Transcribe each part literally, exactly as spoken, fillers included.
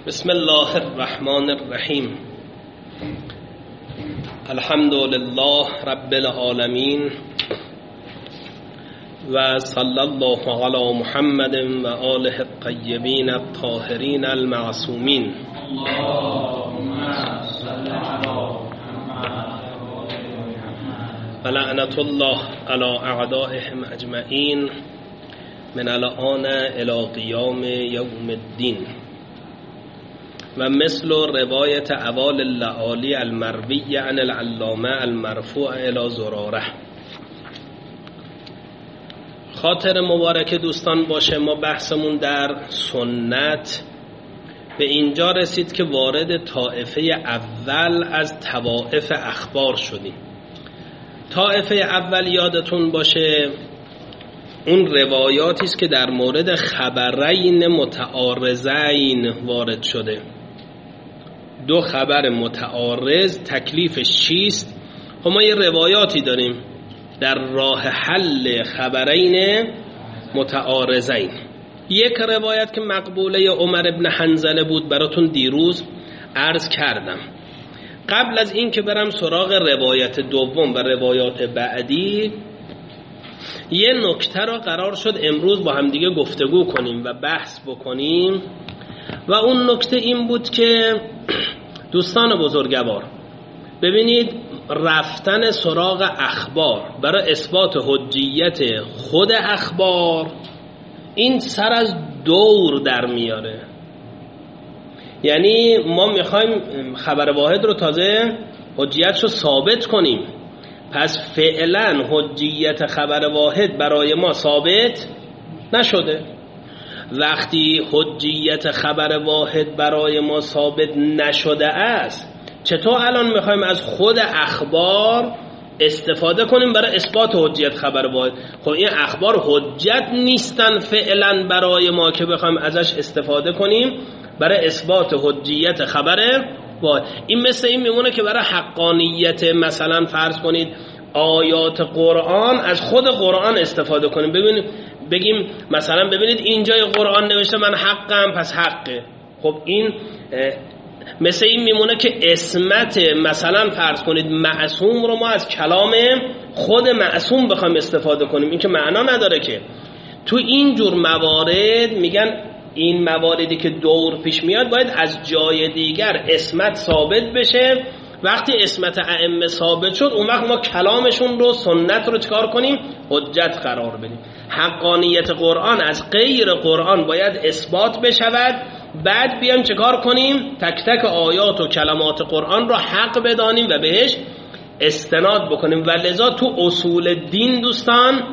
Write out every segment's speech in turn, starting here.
بسم الله الرحمن الرحیم. الحمد لله رب العالمین و صلی الله علی محمد و آله الطیبین الطاهرین المعصومین. و لعنت الله علی اعدائهم اجمعین من الآن الی قیام یوم الدین. و مثل روایت اوال اللعالی المروی عن العلامه المرفوع الى زراره. خاطر مبارک دوستان باشه، ما بحثمون در سنت به اینجا رسید که وارد طائفه اول از طوائف اخبار شدیم. طائفه اول یادتون باشه اون روایاتی است که در مورد خبرین متعارضین وارد شده. دو خبر متعارض تکلیفش چیست؟ خب ما یه روایاتی داریم در راه حل خبرین متعارضین. یک روایت که مقبوله عمر ابن حنظله بود براتون دیروز عرض کردم. قبل از این که برم سراغ روایت دوم و روایات بعدی، یه نکته را قرار شد امروز با هم دیگه گفتگو کنیم و بحث بکنیم و اون نکته این بود که دوستان بزرگوار ببینید، رفتن سراغ اخبار برای اثبات حجیت خود اخبار این سر از دور در میاره. یعنی ما میخوایم خبر واحد رو تازه حجیتش رو ثابت کنیم، پس فعلا حجیت خبر واحد برای ما ثابت نشده. وقتی حجیت خبر واحد برای ما ثابت نشده است، چطور الان میخوایم از خود اخبار استفاده کنیم برای اثبات حجیت خبر واحد؟ خب این اخبار حجت نیستن فعلا برای ما که بخوایم ازش استفاده کنیم برای اثبات حجیت خبر واحد. این مثل این میمونه که برای حقانیت مثلا فرض کنید آیات قرآن از خود قرآن استفاده کنیم. ببینید بگیم مثلا ببینید اینجای قرآن نوشته من حقم پس حقه. خب این مثل این میمونه که اسمت مثلا فرض کنید معصوم رو ما از کلام خود معصوم بخوایم استفاده کنیم، این که معنا نداره که. تو این جور موارد میگن این مواردی که دور پیش میاد باید از جای دیگر اسمت ثابت بشه. وقتی اسمت ائمه ثابت شد اون وقت ما کلامشون رو سنت رو چکار کنیم؟ حجت قرار بدیم. حقانیت قرآن از غیر قرآن باید اثبات بشود، بعد بیایم چکار کنیم؟ تک تک آیات و کلمات قرآن رو حق بدانیم و بهش استناد بکنیم. و لذا تو اصول دین دوستان،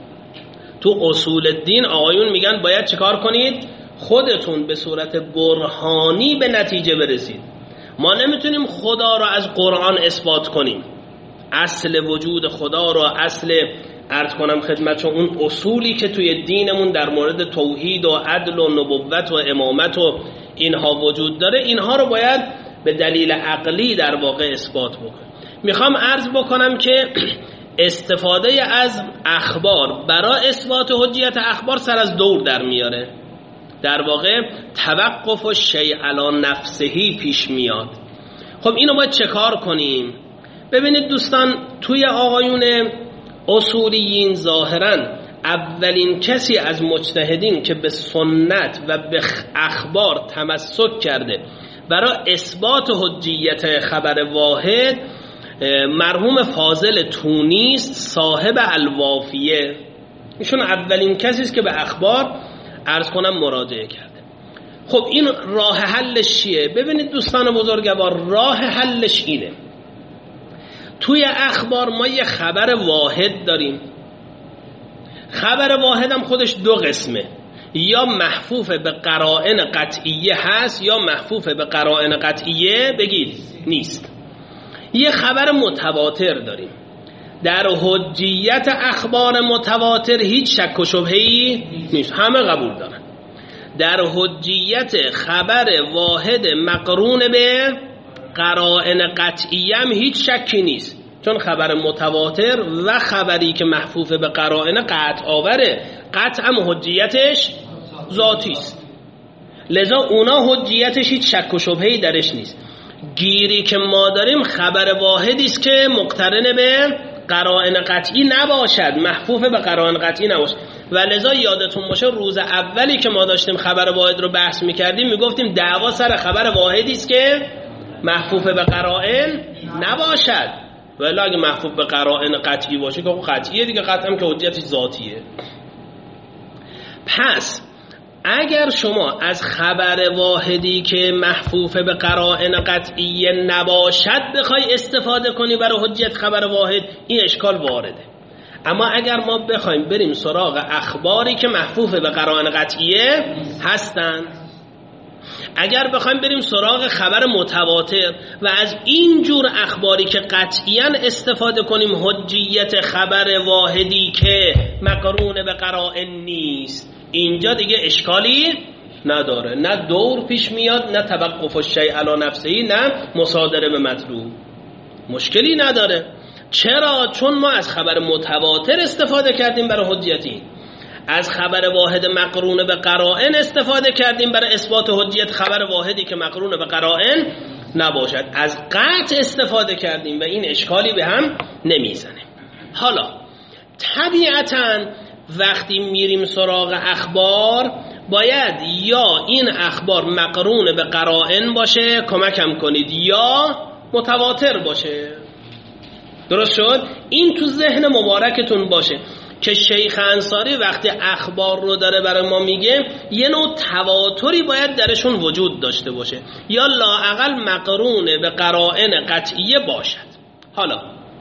تو اصول دین آقایون میگن باید چکار کنید؟ خودتون به صورت برهانی به نتیجه برسید. ما نمیتونیم خدا را از قرآن اثبات کنیم، اصل وجود خدا را، اصل عرض کنم خدمتشون اون اصولی که توی دینمون در مورد توحید و عدل و نبوت و امامت و اینها وجود داره، اینها رو باید به دلیل عقلی در واقع اثبات بکنیم. میخوام عرض بکنم که استفاده از اخبار برای اثبات حجیت اخبار سر از دور در میاره. در واقع توقف و شیء علی نفسهی پیش میاد. خب اینو باید چه کار کنیم؟ ببینید دوستان، توی آقایون اصولیین ظاهرا اولین کسی از مجتهدین که به سنت و به اخبار تمسک کرده برای اثبات حجیت خبر واحد مرحوم فاضل تونیست، صاحب الوافیه. ایشون اولین کسی است که به اخبار عرض کنم مراجعه کرده. خب این راه حلش چیه؟ ببینید دوستان بزرگوار، راه حلش اینه: توی اخبار ما یه خبر واحد داریم. خبر واحد هم خودش دو قسمه، یا محفوف به قرائن قطعیه هست یا محفوف به قرائن قطعیه بگید نیست. یه خبر متواتر داریم. در حجیت اخبار متواتر هیچ شک و شبهه‌ای نیست، همه قبول دارن. در حجیت خبر واحد مقرون به قرائن قطعیه هم هیچ شکی نیست، چون خبر متواتر و خبری که محفوف به قرائن قطع آوره، قطع هم حجیتش ذاتی است. لذا اونا حجیتش هیچ شک و شبهه‌ای درش نیست. گیری که ما داریم خبر واحدی است که مقترن به قرائن قطعی نباشد، محفوف به قرائن قطعی نباشد. و لذا یادتون باشه روز اولی که ما داشتیم خبر واحد رو بحث میکردیم میگفتیم دعوا سر خبر واحدی است که محفوف به قرائن نباشد، ولی اگه محفوف به قرائن قطعی باشه که قطعیه دیگه، قطعا که حجتش ذاتیه. پس اگر شما از خبر واحدی که محفوف به قرائن قطعی نباشد بخوای استفاده کنی برای حجت خبر واحد، این اشکال وارده. اما اگر ما بخوایم بریم سراغ اخباری که محفوف به قرائن قطعیه هستند، اگر بخوایم بریم سراغ خبر متواتر و از این جور اخباری که قطعیاً استفاده کنیم حجیت خبر واحدی که مقرون به قرائن نیست، اینجا دیگه اشکالی نداره، نه دور پیش میاد، نه توقف الشیء علی نفسه، نه مصادره به مطلوب، مشکلی نداره. چرا؟ چون ما از خبر متواتر استفاده کردیم برای حجیتی، از خبر واحد مقرون به قرائن استفاده کردیم برای اثبات حجیت خبر واحدی که مقرون به قرائن نباشد، از قطع استفاده کردیم و این اشکالی به هم نمیزنه. حالا طبیعتاً وقتی میریم سراغ اخبار باید یا این اخبار مقرون به قرائن باشه، کمکم کنید، یا متواتر باشه. درست شد؟ این تو ذهن مبارکتون باشه که شیخ انصاری وقتی اخبار رو داره برای ما میگه یه نوع تواتری باید درشون وجود داشته باشه یا لااقل مقرون به قرائن قطعیه باشد. حالا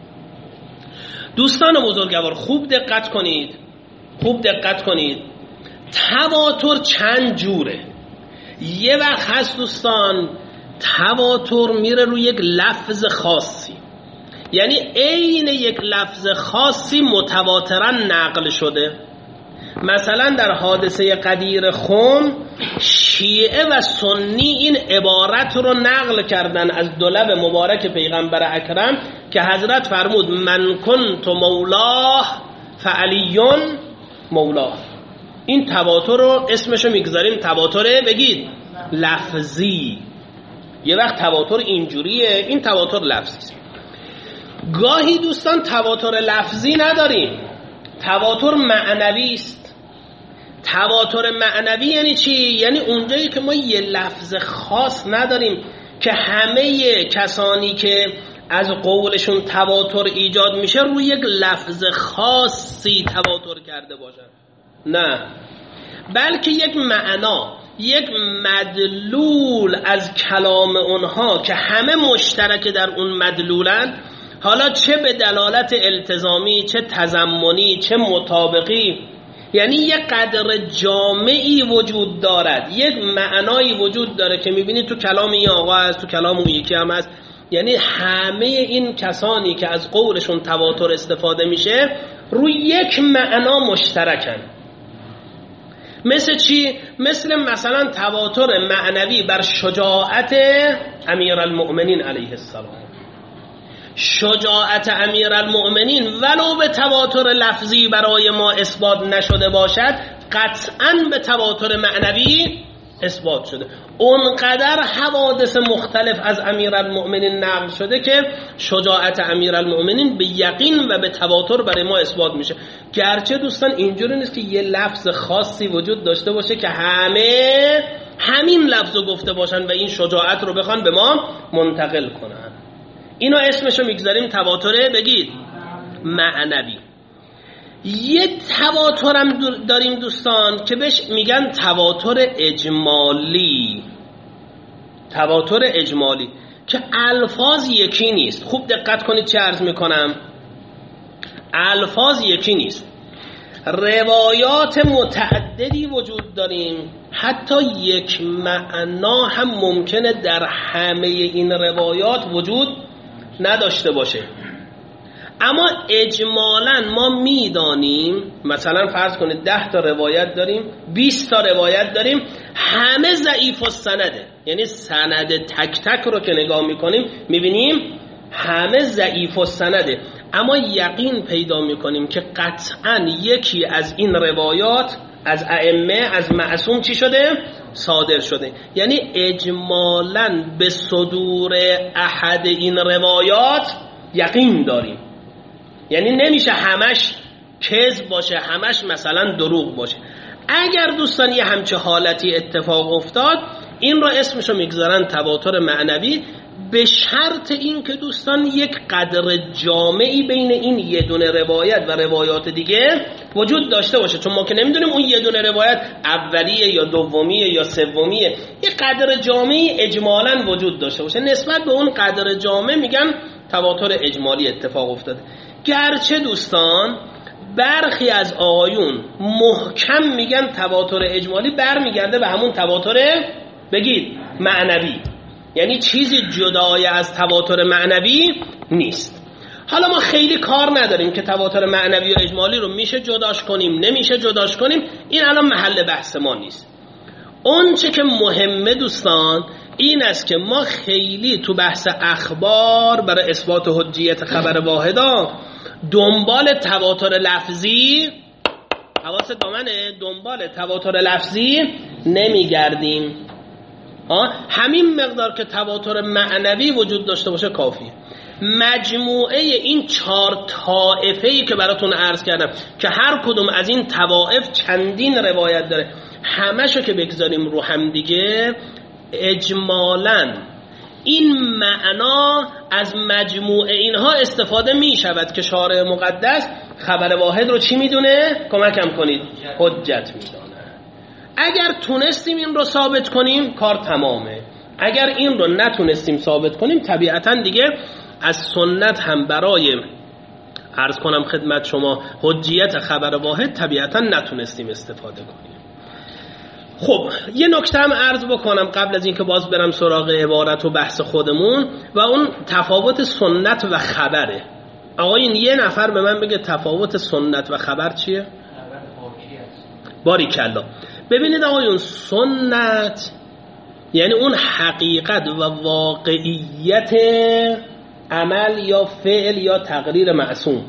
دوستان بزرگوار خوب دقت کنید، خوب دقت کنید. تواتر چند جوره. یه وقت هست دوستان تواتر میره روی یک لفظ خاصی، یعنی عین یک لفظ خاصی متواترا نقل شده. مثلا در حادثه غدیر خم شیعه و سنی این عبارت رو نقل کردن از دو لب مبارک پیغمبر اکرم که حضرت فرمود من کنت مولاه فعلیون مولاه. این تواتر رو اسمشو میگذاریم تواتر بگید لفظی. یه وقت تواتر اینجوریه، این تواتر لفظی. گاهی دوستان تواتر لفظی نداریم، تواتر معنوی است. تواتر معنوی یعنی چی؟ یعنی اونجایی که ما یه لفظ خاص نداریم که همه کسانی که از قولشون تواتر ایجاد میشه روی یک لفظ خاصی تواتر کرده باشن، نه، بلکه یک معنا، یک مدلول از کلام اونها که همه مشترک در اون مدلولن، حالا چه به دلالت التزامی، چه تضمنی، چه مطابقی، یعنی یک قدر جامعی وجود دارد، یک معنایی وجود داره که میبینی تو کلام این آقا هست، تو کلام اون یکی هم هست. یعنی همه این کسانی که از قولشون تواتر استفاده میشه روی یک معنا مشترکن. مثل چی؟ مثل مثلا تواتر معنوی بر شجاعت امیرالمؤمنین علیه السلام. شجاعت امیرالمؤمنین ولو به تواتر لفظی برای ما اثبات نشده باشد، قطعاً به تواتر معنوی اثبات شده. اونقدر حوادث مختلف از امیرالمؤمنین نقل شده که شجاعت امیرالمؤمنین به یقین و به تواتر برای ما اثبات میشه. گرچه دوستان اینجوری نیست که یه لفظ خاصی وجود داشته باشه که همه همین لفظو گفته باشن و این شجاعت رو بخوان به ما منتقل کنن. اینو اسمشو میگذاریم تواتر بگید معنوی. یه تواترم داریم دوستان که بهش میگن تواتر اجمالی. تواتر اجمالی که الفاظ یکی نیست. خوب دقت کنید چه عرض میکنم. الفاظ یکی نیست، روایات متعددی وجود داریم، حتی یک معنا هم ممکنه در همه این روایات وجود نداشته باشه. اما اجمالاً ما میدانیم، مثلا فرض کنید ده تا روایت داریم، بیست تا روایت داریم، همه ضعیف السنده، یعنی سند تک تک رو که نگاه میکنیم میبینیم همه ضعیف السنده، اما یقین پیدا میکنیم که قطعاً یکی از این روایات از ائمه، از معصوم چی شده؟ صادر شده. یعنی اجمالاً به صدور احد این روایات یقین داریم. یعنی نمیشه همش کذب باشه، همش مثلا دروغ باشه. اگر دوستان یه همچه حالتی اتفاق افتاد، این را اسمشو میگذارن تواتر معنوی، به شرط این که دوستان یک قدر جامعی بین این یه دونه روایت و روایات دیگه وجود داشته باشه. چون ما که نمیدونیم اون یه دونه روایت اولیه یا دومیه یا سومیه، یک قدر جامعی اجمالاً وجود داشته باشه. نسبت به اون قدر جامع میگن تواتر اجمالی اتفاق افتاده. گرچه دوستان برخی از آقایون محکم میگن تواتر اجمالی برمیگرده به همون تواتر بگید معنوی، یعنی چیزی جدای از تواتر معنوی نیست. حالا ما خیلی کار نداریم که تواتر معنوی و اجمالی رو میشه جداش کنیم نمیشه جداش کنیم، این الان محل بحث ما نیست. اون چه که مهمه دوستان این است که ما خیلی تو بحث اخبار برای اثبات حجیت خبر واحدا دنبال تواتر لفظی، حواس دامنه، دنبال تواتر لفظی نمیگردیم. همین مقدار که تواتر معنوی وجود داشته باشه کافیه. مجموعه این چهار طائفه‌ای که براتون عرض کردم که هر کدوم از این طوائف چندین روایت داره، همشو که بگذاریم رو هم دیگه، اجمالاً این معنا از مجموعه اینها استفاده می شود که شارع مقدس خبر واحد رو چی میدونه؟ کمکم کنید. حجت میدونه. اگر تونستیم این رو ثابت کنیم کار تمامه. اگر این رو نتونستیم ثابت کنیم طبیعتاً دیگه از سنت هم برای عرض کنم خدمت شما حجیت خبر واحد طبیعتاً نتونستیم استفاده کنیم. خب یه نکته هم عرض بکنم قبل از اینکه باز برم سراغ عبارت و بحث خودمون، و اون تفاوت سنت و خبره. آقایین یه نفر به من بگه تفاوت سنت و خبر چیه؟ خبر حاکی است. باریکلا. ببینید آقایون، سنت یعنی اون حقیقت و واقعیت عمل یا فعل یا تقریر معصوم.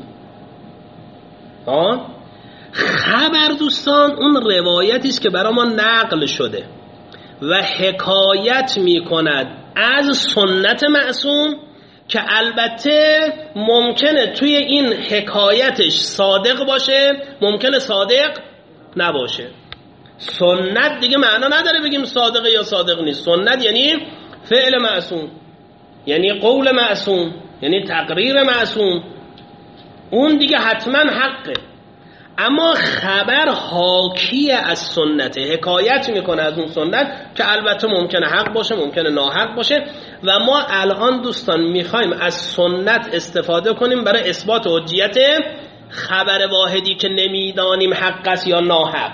ها؟ خبر دوستان اون روایتی است که برای ما نقل شده و حکایت می کند از سنت معصوم که البته ممکنه توی این حکایتش صادق باشه، ممکنه صادق نباشه. سنت دیگه معنا نداره بگیم صادقه یا صادق نیست. سنت یعنی فعل معصوم، یعنی قول معصوم، یعنی تقریر معصوم، اون دیگه حتما حقه. اما خبر حاکی از سنت، حکایت میکنه از اون سنت که البته ممکنه حق باشه ممکنه ناحق باشه. و ما الان دوستان میخوایم از سنت استفاده کنیم برای اثبات حجیت خبر واحدی که نمیدانیم حق است یا ناحق.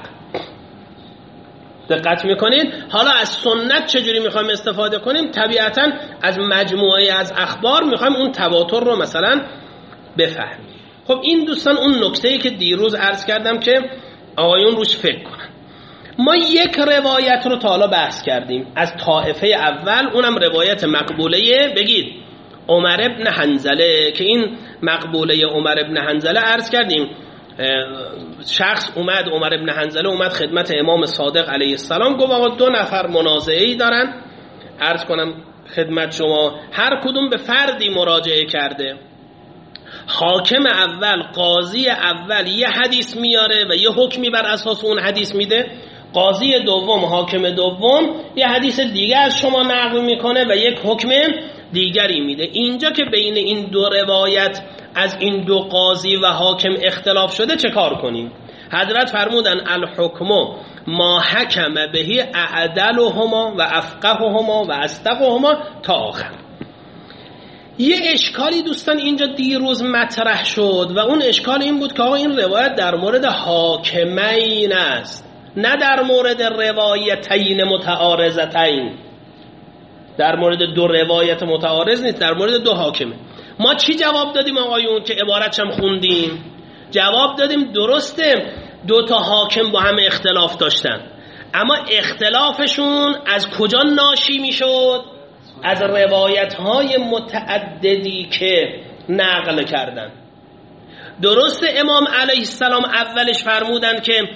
دقت میکنید؟ حالا از سنت چجوری میخوایم استفاده کنیم؟ طبیعتا از مجموعه از اخبار میخوایم اون تواتر رو مثلا بفهمیم. خب این دوستان اون نکته‌ای که دیروز عرض کردم که آقایون روش فکر کنن. ما یک روایت رو تا حالا بحث کردیم از طائفه اول، اونم روایت مقبوله بگید عمر ابن حنظله، که این مقبوله عمر ابن حنظله عرض کردیم شخص اومد، عمر ابن حنظله اومد خدمت امام صادق علیه السلام، گفت آقا دو نفر منازعه‌ای دارن، عرض کنم خدمت شما هر کدوم به فردی مراجعه کرده. حاکم اول، قاضی اول یه حدیث میاره و یه حکمی بر اساس اون حدیث میده. قاضی دوم، حاکم دوم یه حدیث دیگه از شما نقل میکنه و یک حکم دیگری میده. اینجا که بین این دو روایت از این دو قاضی و حاکم اختلاف شده چه کار کنیم؟ حضرت فرمودن الحکم ما حکم بهی اعدلهما و افقههما و اصدقهما تا آخر. یه اشکالی دوستان اینجا دیروز مطرح شد و اون اشکال این بود که آقا این روایت در مورد حاکمین است، نه در مورد روایتین متعارضتین. در مورد دو روایت متعارض نیست، در مورد دو حاکمه. ما چی جواب دادیم آقایون که عبارتش هم خوندیم؟ جواب دادیم درسته دو تا حاکم با هم اختلاف داشتن، اما اختلافشون از کجا ناشی میشد؟ از روایت های متعددی که نقل کردن. درسته امام علیه السلام اولش فرمودن که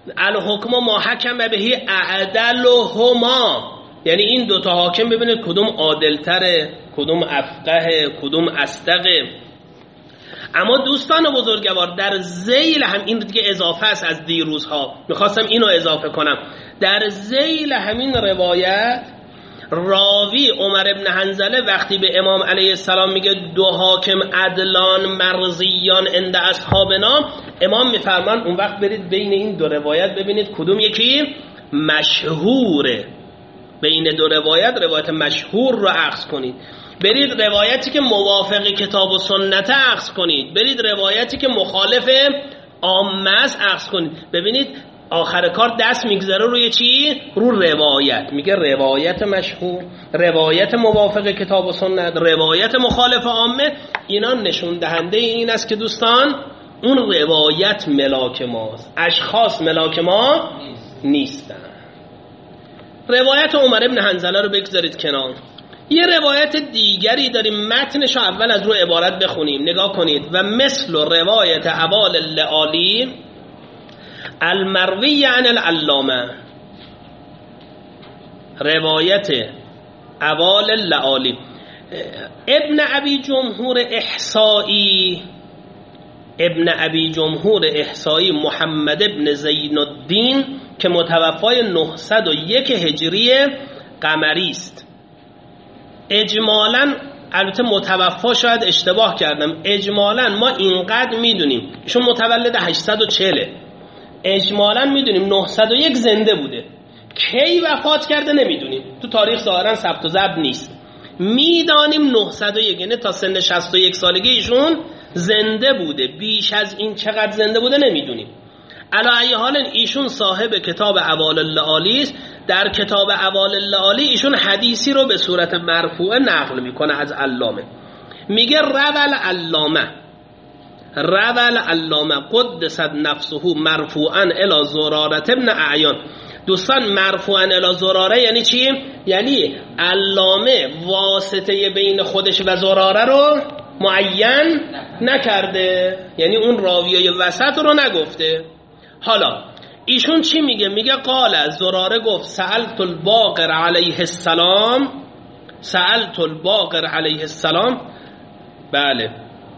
الحکم ما حکم بهی اعدلهما، یعنی این دوتا حاکم ببینید کدوم عادلتره، کدوم افقه، کدوم اصدقه. اما دوستان بزرگوار در ذیل هم این دیگه اضافه است از دیروزها، میخواستم اینو اضافه کنم. در ذیل همین روایت راوی عمر ابن حنظله وقتی به امام علیه السلام میگه دو حاکم عدلان مرضیان عند اصحابنا، امام میفرمان اون وقت برید بین این دو روایت ببینید کدوم یکی مشهوره، بین دو روایت روایت مشهور رو اخذ کنید، برید روایتی که موافق کتاب و سنت اخذ کنید، برید روایتی که مخالف عامه است اخذ کنید. ببینید آخر کار دست میگذاره روی چی؟ رو روایت. میگه روایت مشهور، روایت موافق کتاب و سنت، روایت مخالف عامه. اینا نشون دهنده این است که دوستان اون روایت ملاک ماست، اشخاص ملاک ما نیستن. روایت عمر ابن حنظله رو بگذارید کنار. یه روایت دیگری داریم، متنش رو اول از رو عبارت بخونیم، نگاه کنید. و مثل روایت عبال اللعالی المروی عن العلامه، روایت عبال اللعالی ابن ابی جمهور احصایی، ابن ابی جمهور احصایی محمد ابن زین الدین که متوفای نهصد و یک هجری قمری است. اجمالاً البته متوفا شاید اشتباه کردم، اجمالاً ما اینقدر میدونیم ایشون متولد هشتصد و چهل، اجمالاً میدونیم نهصد و یک زنده بوده، کی وفات کرده نمیدونیم، تو تاریخ ظاهراً ثبت و ضبط نیست. میدانیم نهصد و یک یعنی تا سن شصت و یک سالگی ایشون زنده بوده، بیش از این چقدر زنده بوده نمیدونیم. علی ای حال ایشون صاحب کتاب عوال اللعالی است. در کتاب عوال اللعالی ایشون حدیثی رو به صورت مرفوعه نقل میکنه از علامه، میگه رول علامه رول علامه قدست نفسه مرفوعا الی زراره ابن اعیان. دوستان مرفوعا الی زراره یعنی چی؟ یعنی علامه واسطه بین خودش و زراره رو معین نکرده، یعنی اون راویه وسط رو نگفته. حالا ایشون چی میگه؟ میگه قال زراره گفت سألت الباقر علیه السلام، سألت الباقر علیه السلام، بله،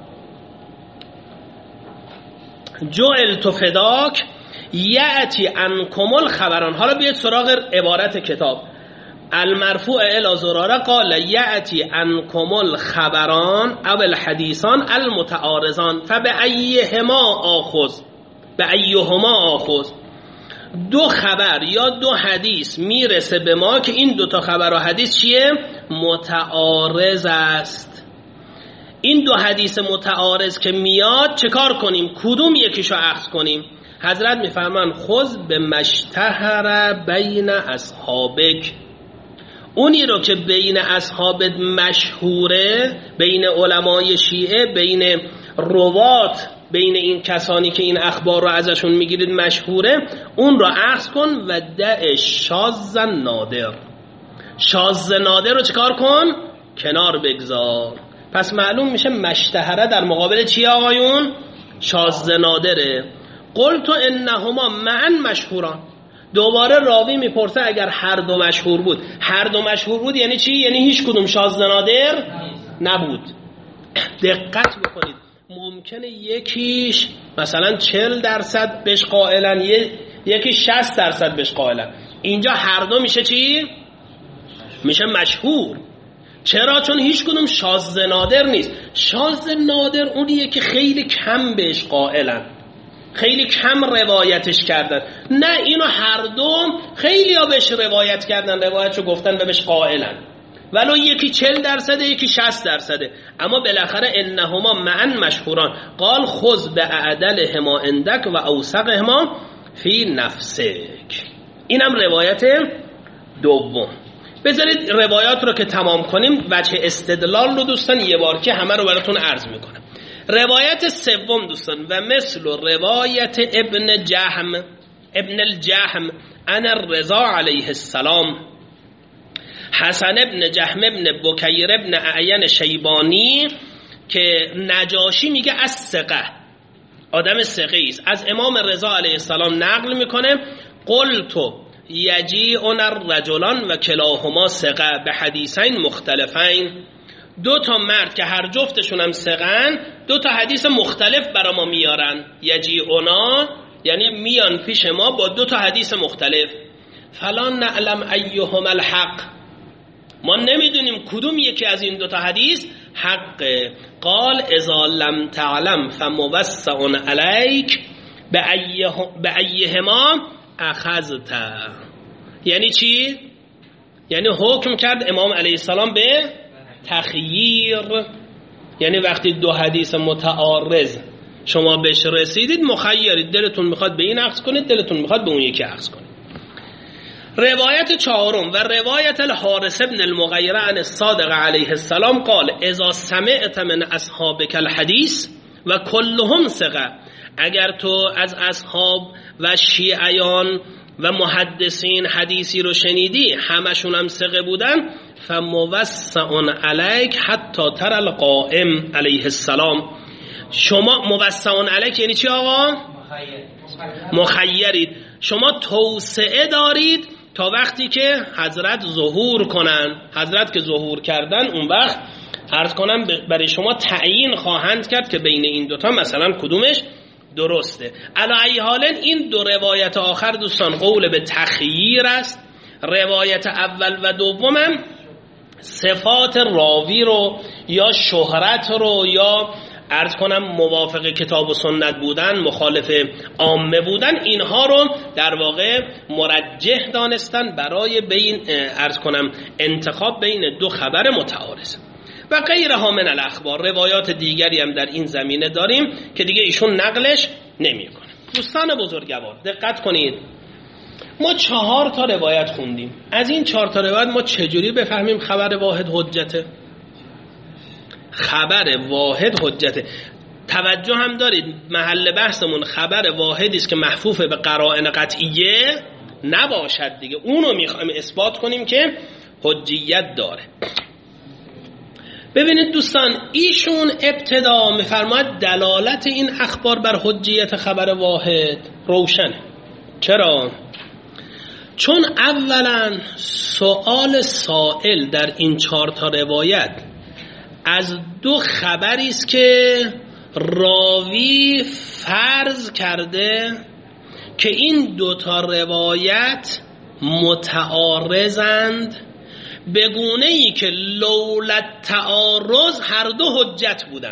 جعلت فداک یأتی انکم الخبران. حالا بیاید سراغ عبارت کتاب. المرفوع الی زراره قال یأتی انکم الخبران او الحدیثان المتعارضان فبأیهما آخذ، به ایهما آخذ. دو خبر یا دو حدیث میرسه به ما که این دو تا خبر و حدیث چیه؟ متعارض است. این دو حدیث متعارض که میاد چه کار کنیم؟ کدوم یکیشو اخذ کنیم؟ حضرت میفرمان خذ به مشتهر بین اصحابک، اونی رو که بین اصحابت مشهوره، بین علمای شیعه، بین روات، بین این کسانی که این اخبار رو ازشون میگیرید مشهوره، اون رو اخذ کن. و دع شاذ نادر، شاذ نادر رو چکار کن؟ کنار بگذار. پس معلوم میشه مشتهره در مقابل چی آقایون؟ شاذ نادره. قلت انهما معا مشهوران. دوباره راوی میپرسه اگر هر دو مشهور بود، هر دو مشهور بود یعنی چی؟ یعنی هیچ کدوم شاذ نادر نبود. دقت بکنید، ممکنه یکیش مثلا چهل درصد بهش قائلن، یکی شصت درصد بهش قائلن، اینجا هر دو میشه چی؟ میشه مشهور. چرا؟ چون هیچ کدوم شاذ نادر نیست. شاذ نادر اونیه که خیلی کم بهش قائلن، خیلی کم روایتش کردن. نه، اینو هر دو خیلی ها بهش روایت کردن، روایتشو گفتن و بهش قائلن، ولو یکی چل درصده یکی شصت درصده، اما بالاخره انهما معا مشهوران. قال خذ باعدلهما عندك و اوثقهما فی نفسک. اینم روایت دوم. بذارید روایات رو که تمام کنیم وجه استدلال رو دوستان یه بار که همه رو براتون عرض میکنم. روایت سوم دوستان و مثل روایت ابن جهم ابن الجهم عن الرضا علیه السلام حسن ابن جهم ابن بکیر ابن اعین شیبانی که نجاشی میگه از ثقه، آدم ثقه است. از امام رضا علیه السلام نقل میکنه قلتو یجیعنا الرجلان و کلاهما ثقه به حدیثین مختلفین. دو تا مرد که هر جفتشون هم ثقه‌ن دو تا حدیث مختلف برا ما میارن. یجیعنا یعنی میان پیش ما با دو تا حدیث مختلف. فلا نعلم ایهما الحق، ما نمیدونیم کدوم یکی از این دو تا حدیث حقه. قال اذا لم تعلم فموسع علیک به ایهما اخذت. یعنی چی؟ یعنی حکم کرد امام علیه السلام به تخییر، یعنی وقتی دو حدیث متعارض شما بهش رسیدید مخیرید، دلتون میخواد به این عکس کنید، دلتون میخواد به اون یکی عکس کنید. روایت چهارم و روایت الحارث بن المغیره عن الصادق علیه السلام قال اذا سمعت من اصحابک الحدیث و کلهم ثقه، اگر تو از اصحاب و شیعیان و محدثین حدیثی رو شنیدی همشون هم ثقه بودن، فموسع علیک حتی تر القائم علیه السلام. شما موسع علیک یعنی چی آقا؟ مخیرید. شما توسعه دارید تا وقتی که حضرت ظهور کنن. حضرت که ظهور کردن اون وقت عرض کنم برای شما تعیین خواهند کرد که بین این دوتا مثلا کدومش درسته. علی ای حال این دو روایت آخر دوستان قول به تخییر است. روایت اول و دومم صفات راوی رو یا شهرت رو یا عرض کنم موافق کتاب و سنت بودن، مخالف عامه بودن، اینها رو در واقع مرجح دانستن برای بین عرض کنم انتخاب بین دو خبر متعارض. و غیرها من الاخبار، روایات دیگری هم در این زمینه داریم که دیگه ایشون نقلش نمیکنه. دوستان بزرگوار دقت کنید، ما چهار تا روایت خوندیم. از این چهار تا روایت ما چجوری بفهمیم خبر واحد حجته؟ خبر واحد حجته. توجه هم دارید محل بحثمون خبر واحدی است که محفوف به قرائن قطعیه نباشد دیگه، اونو میخوایم اثبات کنیم که حجیت داره. ببینید دوستان، ایشون ابتدا میفرماید دلالت این اخبار بر حجیت خبر واحد روشنه. چرا؟ چون اولا سوال سائل در این چهار تا روایت از دو خبری است که راوی فرض کرده که این دو تا روایت متعارضند به گونه‌ای که لولا تعارض هر دو حجت بودن.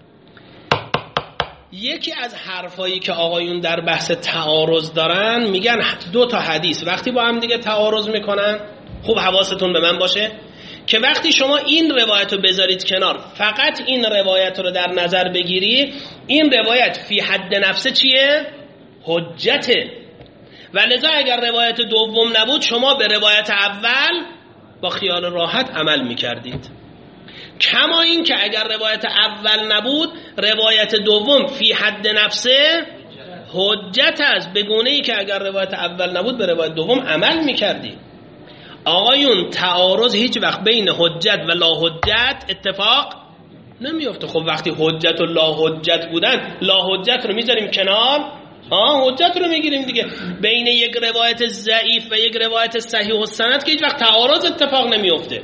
یکی از حرفایی که آقایون در بحث تعارض دارن میگن دو تا حدیث وقتی با هم دیگه تعارض میکنن، خوب حواستون به من باشه که وقتی شما این روایت رو بذارید کنار فقط این روایت رو در نظر بگیری، این روایت فی حد نفسه چیه؟ حجته. و لذا اگر روایت دوم نبود شما به روایت اول با خیال راحت عمل میکردید. کما این که اگر روایت اول نبود روایت دوم فی حد نفسه حجت است، به گونه‌ای که اگر روایت اول نبود به روایت دوم عمل میکردید. آقایون تعارض هیچ وقت بین حجت و لا حجت اتفاق نمیفته. خب وقتی حجت و لا حجت بودن لا حجت رو میذاریم کنار، آه حجت رو میگیریم دیگه. بین یک روایت ضعیف و یک روایت صحیح السند که هیچ وقت تعارض اتفاق نمیفته.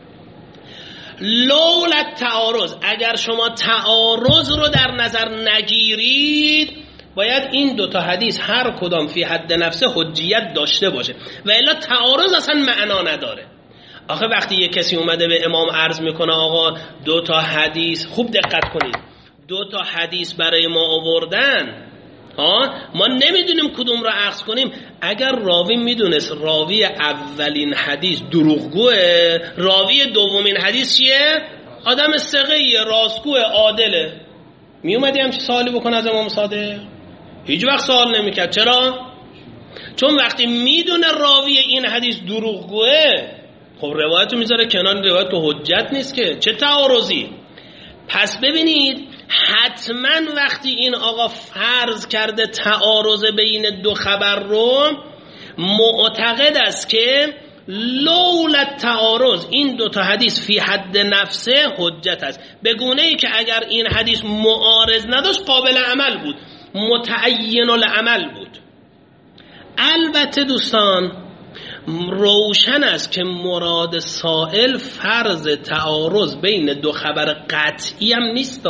لولا تعارض، اگر شما تعارض رو در نظر نگیرید باید این دوتا حدیث هر کدام فی حد نفسه حجیت داشته باشه و الا تعارض اصلا معنا نداره. آخه وقتی یک کسی اومده به امام عرض میکنه آقا دو تا حدیث، خوب دقت کنید، دو تا حدیث برای ما آوردن، ها ما نمیدونیم کدوم را عکس کنیم. اگر راوی میدونست راوی اولین حدیث دروغگوه، راوی دومین حدیث چیه؟ آدم ثقه‌ایه، راستگوه، عادله، میومدی همچه سوالی بکنه از امام صادق؟ هیچ وقت سوال نمیکرد. چرا؟ چون وقتی میدونه راوی این حدیث دروغگوه خب روایتو میذاره کنار، روایت تو حجت نیست که، چه تعارضی. پس ببینید حتما وقتی این آقا فرض کرده تعارض بین دو خبر رو، معتقد است که لولا تعارض این دو تا حدیث فی حد نفسه حجت است، به گونه ای که اگر این حدیث معارض نداشت قابل عمل بود. متعین العمل بود. البته دوستان روشن است که مراد سائل فرض تعارض بین دو خبر قطعی هم نیست.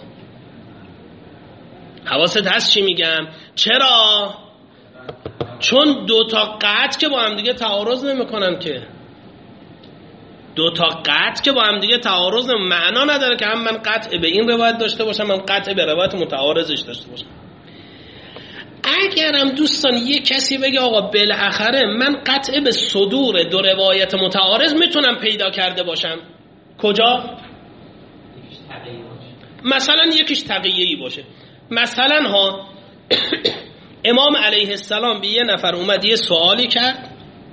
حواست هست چی میگم؟ چرا؟ چون دو تا قطع که با هم دیگه تعارض نمیکنن که دو تا قطع که با هم دیگه تعارض نمی... معنا نداره که هم من قطع به این روایت داشته باشم من قطع به روایت متعارضش داشته باشم. اگرم دوستان یه کسی بگه آقا بالاخره من قطع به صدور دو روایت متعارض میتونم پیدا کرده باشم، کجا؟ مثلا یکیش تقیه‌ای باشه. مثلا ها امام علیه السلام به یه نفر اومد یه سوالی کرد،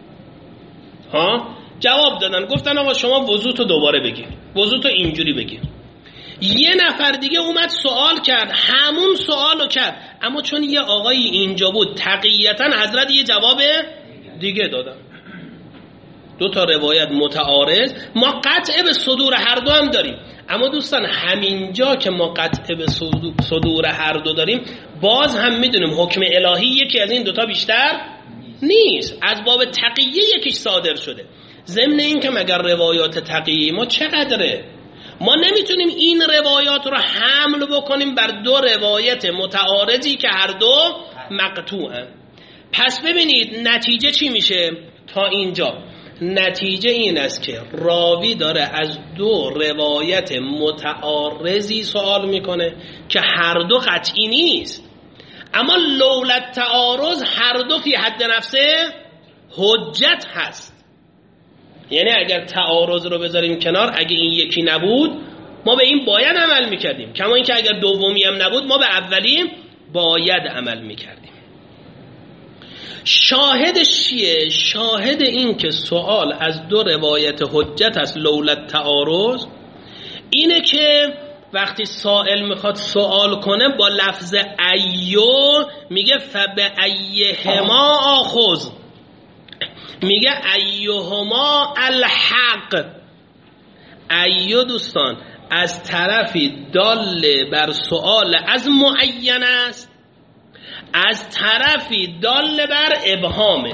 ها جواب دادن، گفتن آقا شما وضوتو دوباره بگیر، وضوتو اینجوری بگیر. یه نفر دیگه اومد سوال کرد، همون سوالو کرد، اما چون یه آقایی اینجا بود تقییتا حضرت یه جواب دیگه دادن. دو تا روایت متعارض، ما قطع به صدور هر دو هم داریم، اما دوستان همینجا که ما قطع به صدور هر دو داریم باز هم میدونیم حکم الهی یکی از این دوتا بیشتر نیست، از باب تقیه یکیش صادر شده. ضمن این که مگر روایات تقیه ما چقدره؟ ما نمیتونیم این روایات رو حمل بکنیم بر دو روایت متعارضی که هر دو مقطوعن. پس ببینید نتیجه چی میشه تا اینجا؟ نتیجه این است که راوی داره از دو روایت متعارضی سوال میکنه که هر دو قطعی نیست، اما لولت تعارض هر دو فی حد نفسه حجت هست. یعنی اگر تعارض رو بذاریم کنار، اگه این یکی نبود ما به این باید عمل میکردیم، کما اینکه اگر دومی هم نبود ما به اولی باید عمل میکردیم. شاهدش چیه؟ شاهد این که سوال از دو روایت حجت است لولت تعارض اینه که وقتی سائل میخواد سوال کنه با لفظ ایو میگه فبأیهما آخذ، میگه ایهما الحق. ایو دوستان از طرفی دال بر سوال از معین است، از طرفی دال بر ابهامه.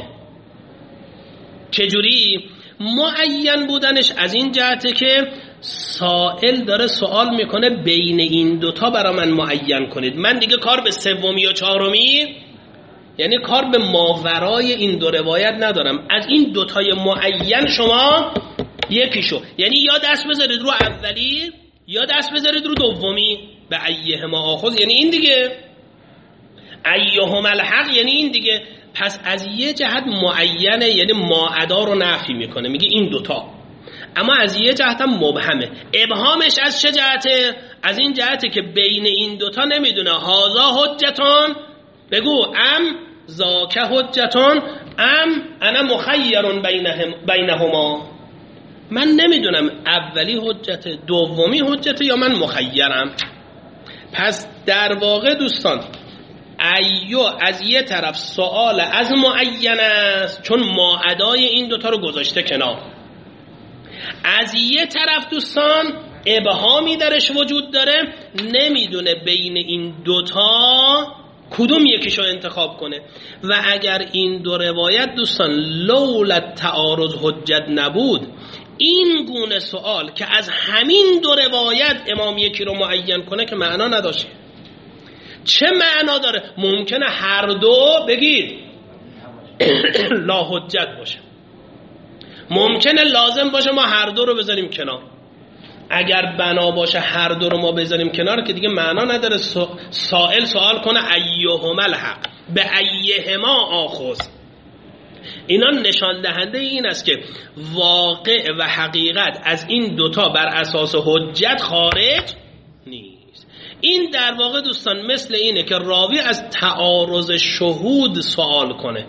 چجوری؟ معین بودنش از این جهته که سائل داره سوال میکنه بین این دوتا برا من معین کنید، من دیگه کار به سومی و چهارمی، یعنی کار به ماورای این دو روایت ندارم، از این دوتای معین شما یکیشو، یعنی یا دست بذارید رو اولی یا دست بذارید رو دومی. به ایهما آخذ یعنی این دیگه، ایهما الحق یعنی این دیگه. پس از یه جهت معینه، یعنی ماعدا رو نفی میکنه، میگه این دوتا، اما از یه جهت هم مبهمه. ابهامش از چه جهته؟ از این جهته که بین این دوتا نمیدونه هازا حجتان بگو ام زاک حجتان ام انا مخیر بینهم بینهما، من نمیدونم اولی حجت دومی حجت یا من مخیرم. پس در واقع دوستان ایو از یه طرف سوال از معین است چون ماعدای این دوتا رو گذاشته کنار، از یه طرف دوستان ابهامی درش وجود داره، نمیدونه بین این دوتا کدوم یکیشو انتخاب کنه. و اگر این دو روایت دوستان لولت تعارض حجت نبود، این گونه سوال که از همین دو روایت امام یکی رو معین کنه که معنا نداشته. چه معنا داره؟ ممکنه هر دو بگید لا حجت باشه، ممکنه لازم باشه ما هر دو رو بذاریم کنار. اگر بنا باشه هر دو رو ما بذاریم کنار که دیگه معنا نداره سائل سوال کنه ایهما الحق به ایهما آخذ. اینا نشان دهنده این است که واقع و حقیقت از این دوتا بر اساس حجت خارج نیست. این در واقع دوستان مثل اینه که راوی از تعارض شهود سوال کنه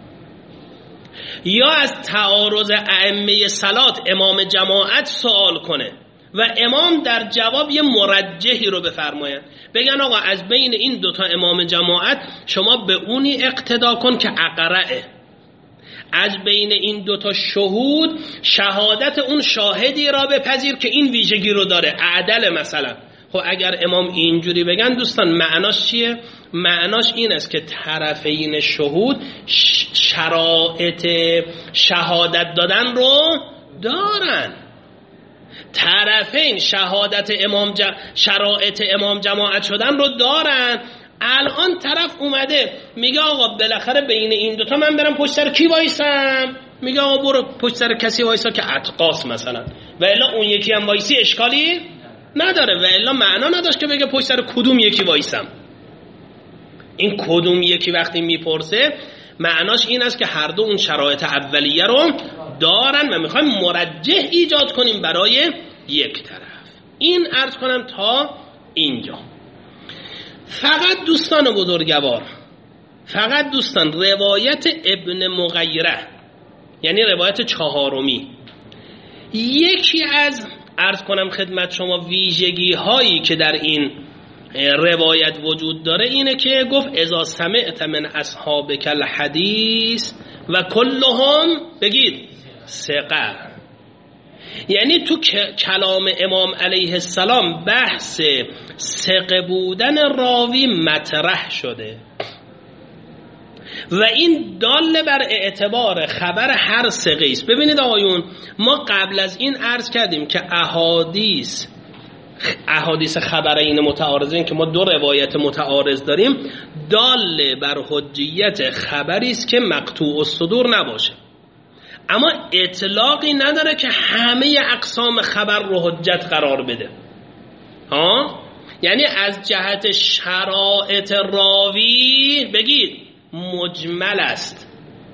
یا از تعارض ائمه صلات امام جماعت سوال کنه و امام در جواب یه مرجحی رو بفرماید، بگن آقا از بین این دوتا امام جماعت شما به اونی اقتدا کن که اقرأه، از بین این دوتا شهود شهادت اون شاهدی را بپذیر که این ویژگی رو داره، عدل مثلا. خب اگر امام اینجوری بگن دوستان معناش چیه؟ معناش این است که طرفین شهود شرایط شهادت دادن رو دارن. طرفین شهادت امام جم... شرایط امام جماعت شدن رو دارن. الان طرف اومده میگه آقا بالاخره بین این دوتا من برم پشت سر کی وایسم؟ میگه آقا برو پشت سر کسی وایسا که اتقاس مثلا، و الا اون یکی هم وایسی اشکالی نداره، و الا معنا نداشت که بگه پشت سر کدوم یکی وایسم. این کدوم یکی وقتی میپرسه معناش این است که هر دو اون شرایط اولیه رو دارن و میخوایم مرجح ایجاد کنیم برای یک طرف. این عرض کنم تا اینجا. فقط دوستان بزرگوار، فقط دوستان روایت ابن مغیره یعنی روایت چهارمی، یکی از عرض کنم خدمت شما ویژگی هایی که در این روایت وجود داره اینه که گفت اذا سمعت من اصحابک الحدیث و کلهم بگید ثقه. یعنی تو کلام امام علیه السلام بحث ثقه بودن راوی مطرح شده و این دال بر اعتبار خبر هر ثقه است. ببینید آقایون، ما قبل از این عرض کردیم که احادیث احادیث خبرین متعارضین که ما دو روایت متعارض داریم دال بر حجیت خبری است که مقطوع الصدور نباشه، اما اطلاقی نداره که همه اقسام خبر رو حجت قرار بده. ها؟ یعنی از جهت شرایط راوی بگید مجمل است.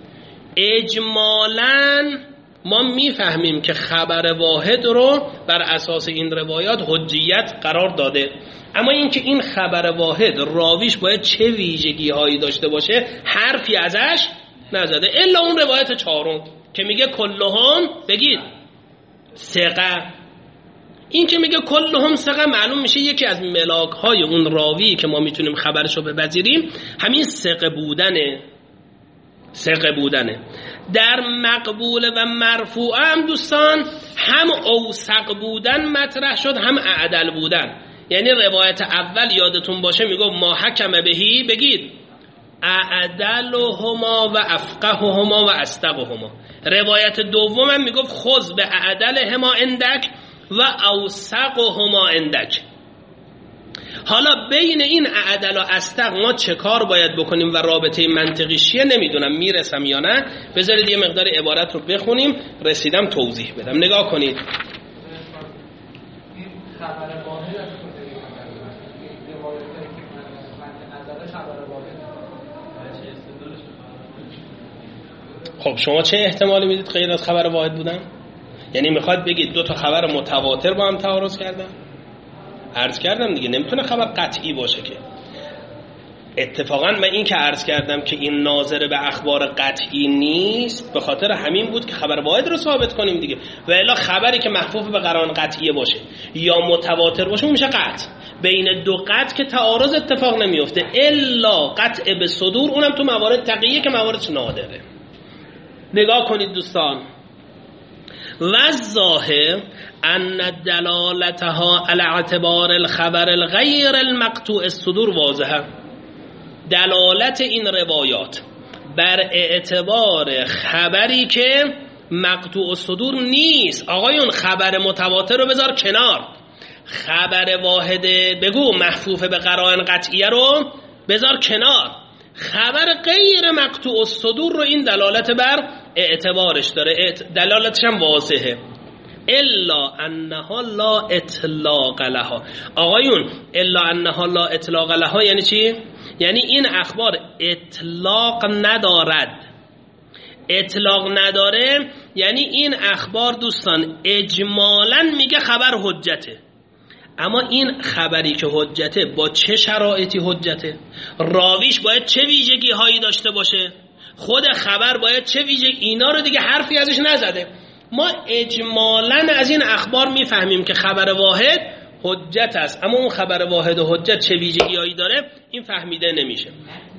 اجمالاً ما میفهمیم که خبر واحد رو بر اساس این روایات حجیت قرار داده، اما اینکه این خبر واحد راویش باید چه ویژگی هایی داشته باشه حرفی ازش نزده، الا اون روایت چهارم که میگه کلهم بگید ثقه. این که میگه کلهم ثقه معلوم میشه یکی از ملاک های اون راوی که ما میتونیم خبرشو بپذیریم همین ثقه بودنه. ثقه بودنه. در مقبول و مرفوع هم دوستان هم اوثق بودن مطرح شد هم اعدل بودن. یعنی روایت اول یادتون باشه میگه ما حکم بهی بگید اعدلهما و افقههما و اصدقهما. روایت دوم هم میگه خذ به اعدلهما اندک و اوثقهما اندک. حالا بین این اعدل و اصدق ما چه کار باید بکنیم و رابطه منطقی چیه نمیدونم میرسم یا نه. بذارید یه مقدار عبارت رو بخونیم رسیدم توضیح بدم. نگاه کنید. خب شما چه احتمالی میدید غیر از خبر واحد بودن؟ یعنی میخواد بگید دو تا خبر متواتر با هم تعارض کردن؟ عرض کردم دیگه نمیتونه خبر قطعی باشه که. اتفاقا من این که عرض کردم که این ناظر به اخبار قطعی نیست به خاطر همین بود که خبر واحد رو ثابت کنیم دیگه، و الا خبری که محفوف به قرائن قطعیه باشه یا متواتر باشه اون میشه قطع. بین دو قطع که تعارض اتفاق نمیفته الا قطع به صدور، اونم تو موارد تقیه که مواردش نادره. نگاه کنید دوستان. و ظاهر ان دلالتها على اعتبار الخبر الغیر المقطوع الصدور واضحه. دلالت این روایات بر اعتبار خبری که مقطوع الصدور نیست. آقایون خبر متواتر رو بذار کنار، خبر واحد بگو محفوف به قرائن قطعیه رو بذار کنار، خبر غیر مقطوع الصدور رو این دلالت بر اعتبارش داره، دلالتش هم واضحه. الا انها لا اطلاق لها. آقایون الا انها لا اطلاق لها یعنی چی؟ یعنی این اخبار اطلاق ندارد. اطلاق نداره یعنی این اخبار دوستان اجمالاً میگه خبر حجته، اما این خبری که حجته با چه شرایطی حجته؟ راویش باید چه ویژگی هایی داشته باشه؟ خود خبر باید چه ویژگی؟ اینا رو دیگه حرفی ازش نزده. ما اجمالاً از این اخبار میفهمیم که خبر واحد حجت است، اما اون خبر واحد و حجت چه ویژگی هایی داره این فهمیده نمیشه.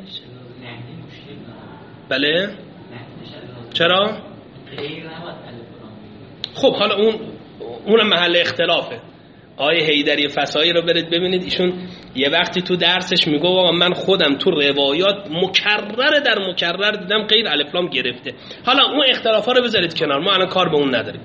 بله؟ چرا؟ خب حالا اون اون محل اختلافه. آیه حیدری فسایی رو برید ببینید، ایشون یه وقتی تو درسش میگه آقا من خودم تو روایات مکرر در مکرر دیدم غیر الف لام گرفته. حالا اون اختلافا رو بذارید کنار، ما الان کار به اون نداریم.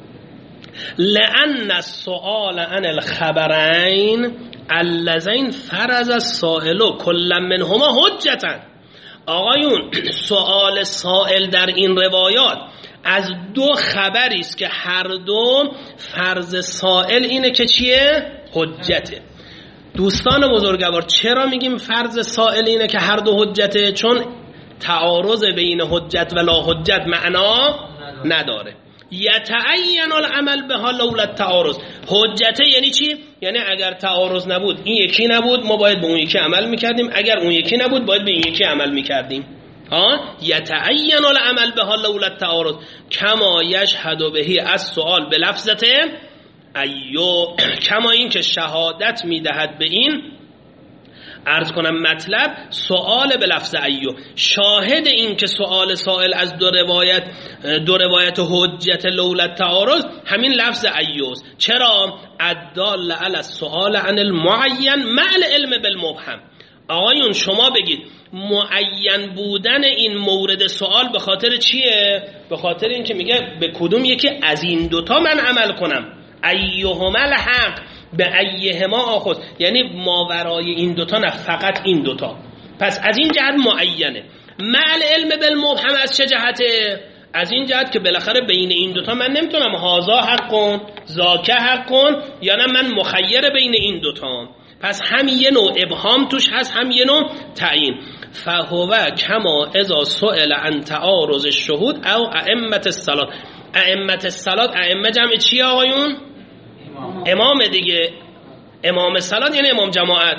لأن السؤال عن الخبرین اللذین فرض السائل کل منهما حجتا. آقایون سؤال سائل در این روایات از دو خبری است که هر دو فرض سائل اینه که چیه؟ حجته. دوستان بزرگوار چرا میگیم فرض سائل اینه که هر دو حجته؟ چون تعارض بین حجت و لا حجت معنا نداره. یتعین العمل بها لولا التعارض. حجته یعنی چی؟ یعنی اگر تعارض نبود این یکی نبود ما باید به اون یکی عمل میکردیم، اگر اون یکی نبود باید به این یکی عمل میکردیم. ها یتعین العمل بها لولا التعارض کما یشهد بهی السؤال بلفظته ایو، کما این که شهادت میدهد به این، عرض کنم مطلب سؤال به لفظ ایو، شاهد این که سؤال سائل از دو روایت دو روایت حجت لولا التعارض همین لفظ ایوست. چرا؟ الدال علی السؤال عن المعین مع العلم بالمبهم. آقایون شما بگید معین بودن این مورد سوال به خاطر چیه؟ به خاطر این که میگه به کدوم یکی از این دوتا من عمل کنم، ایهما الحق به ایهما آخذ، یعنی ماورای این دوتا نه فقط این دوتا. پس از این جهت معینه. مع العلم بالمبهم از چه جهته؟ از این جهت که بالاخره بین این دوتا من نمیتونم هازا حقون ذاک حقون یا نه من مخیر بین این دوتا. پس هم یه نوع ابهام توش هست هم یه نوع تعیین. فهو کما اذا سئل عن تعارض الشهود او ائمه الصلاه. ائمه الصلاه ائمه جمع چی آقایون؟ امام, امام دیگه. امام صلات یعنی امام جماعت.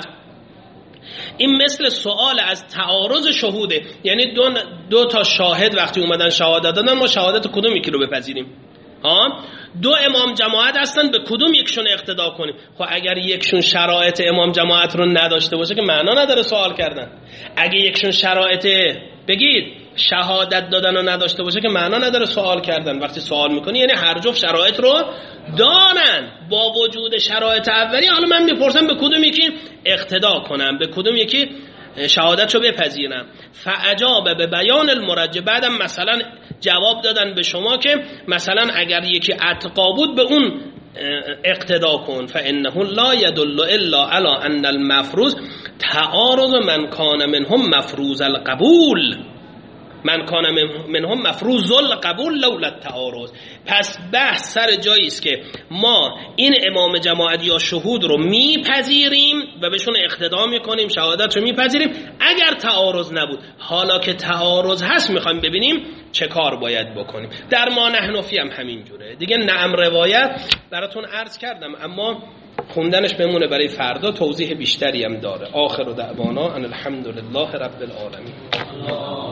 این مثل سوال از تعارض شهوده، یعنی دو, دو تا شاهد وقتی اومدن شهادت دادن ما شهادت کدوم یکی رو بپذیریم؟ ها دو امام جماعت هستن به کدوم یکشون اقتدا کنیم؟ خب اگر یکشون شرایط امام جماعت رو نداشته باشه که معنا نداره سوال کردن. اگه یکشون شرایط بگید شهادت دادن رو نداشته باشه که معنا نداره سوال کردن. وقتی سوال میکنی یعنی هر جفت شرایط رو دارن. با وجود شرایط اولی حالا من میپرسم به کدوم یکی اقتدا کنم، به کدوم یکی شهادت رو بپذیرم. فعجاب به بیان المرجع. بعدم مثلا جواب دادن به شما که مثلا اگر یکی اتقا بود به اون اقتدا کن. فانه لا يدل الا على ان المفروض تعارض من کان منهم مفروض القبول من کان منهم مفروض القبول لولا التعارض. پس بحث سر جایی است که ما این امام جماعت یا شهود رو میپذیریم و بهشون اقتدا میکنیم، شهادت رو میپذیریم اگر تعارض نبود. حالا که تعارض هست میخوایم ببینیم چه کار باید بکنیم. در ما نحنفی هم همین جوره دیگه. نعم روایت براتون عرض کردم اما خوندنش بمونه برای فردا، توضیح بیشتری هم داره. آخر دعوانا ان الحمدلله رب العالمین.